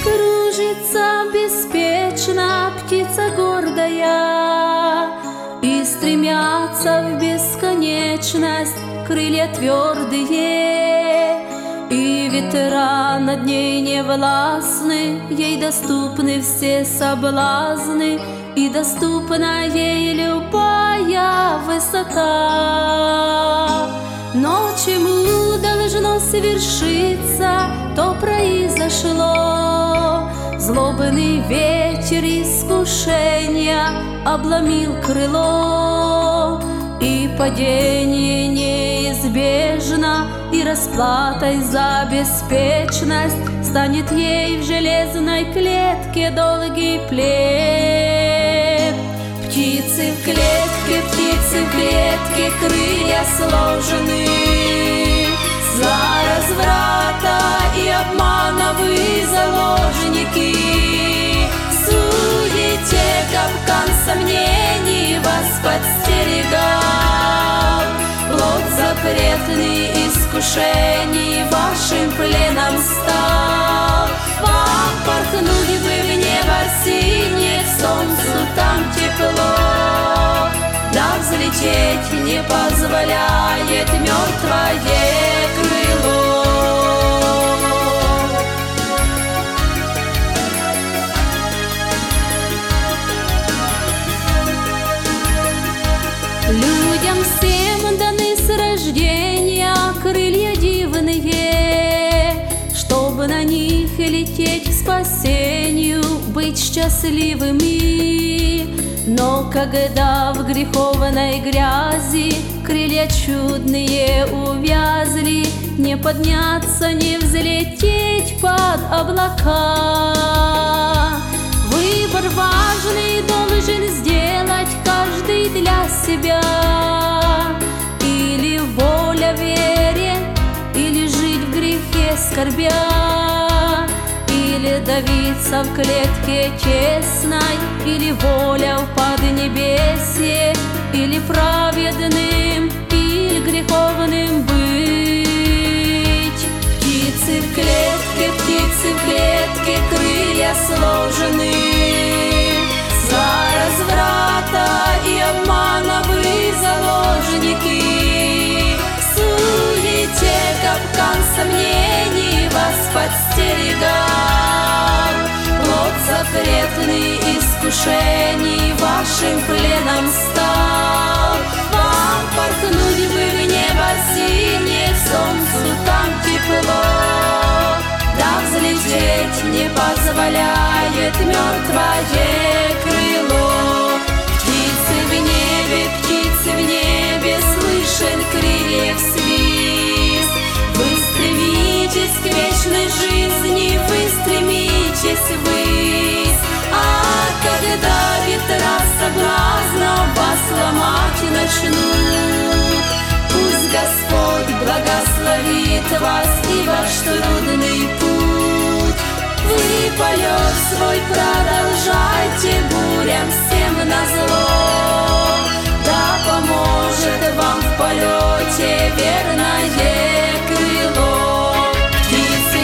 Кружится беспечно птица гордая, и стремятся в бесконечность крылья твердые, и ветра над ней не властны, ей доступны все соблазны, и доступна ей любая высота. Но чему должно свершиться, то произошло. Злобный ветер искушения обломил крыло, и падение неизбежно, и расплатой за беспечность станет ей в железной клетке долгий плен. Птицы в клетке, крылья сложены. За разврата и обмана вы заложники. В суете капкан сомнений вас подстерегал. Плод запретный искушений вашим пленом стал. Вам порхнуть бы в небо синее, к солнцу там тепло, да взлететь не позволяет мертвое крыло. Людям всем даны с рождения крылья дивные, чтобы на них лететь к спасению, быть счастливыми. Но когда в греховной грязи крылья чудные увязли, не подняться, не взлететь под облака. Выбор важный должен сделать каждый для себя. Или воля вере, или жить в грехе скорбя, или давиться в клетке тесной, или воля в поднебесье, или праведным, или греховным быть. Птицы в клетке, крылья сложены. За разврата и обмана вы заложники. В суете капкан сомнений вас подстерегал. Плод запретный искушений вашим пленом стал. Вам порхнуть бы в небо синее, к солнцу там тепло, да взлететь не позволяет мертвое крыло. Птицы в небе, слышен крыльев свист. Вы стремитесь к вечной жизни, вы стремитесь ввысь. А когда ветра соблазна вас ломать начнут, пусть Господь благословит вас и ваш трудный путь. Вы полет свой продолжайте бурям всем назло, да поможет вам в полете верное крыло. Птицы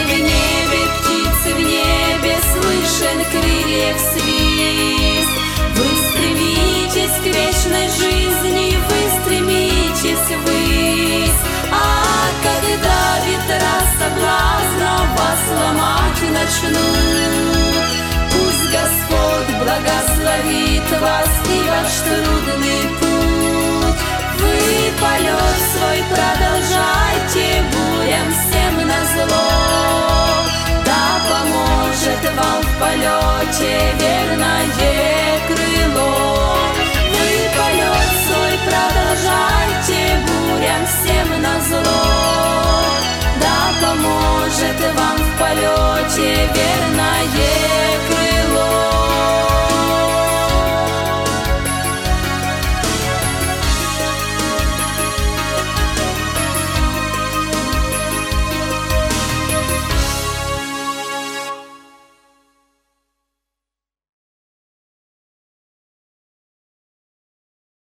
в небе, слышен крыльев свист. Вы стремитесь к вечной жизни, вы стремитесь ввысь. А когда ветра соблазна вас ломать начнут, пусть Господь благословит вас и ваш трудный путь. Вы полет свой продолжайте бурям всем назло, да поможет вам в полете верное крыло. Вы полет свой продолжайте бурям всем назло, да поможет вам в полете верное